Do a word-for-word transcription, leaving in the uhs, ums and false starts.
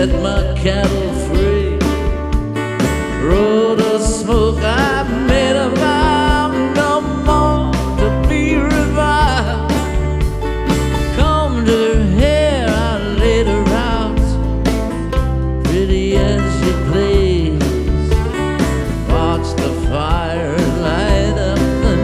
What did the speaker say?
set my cattle free. Road of smoke I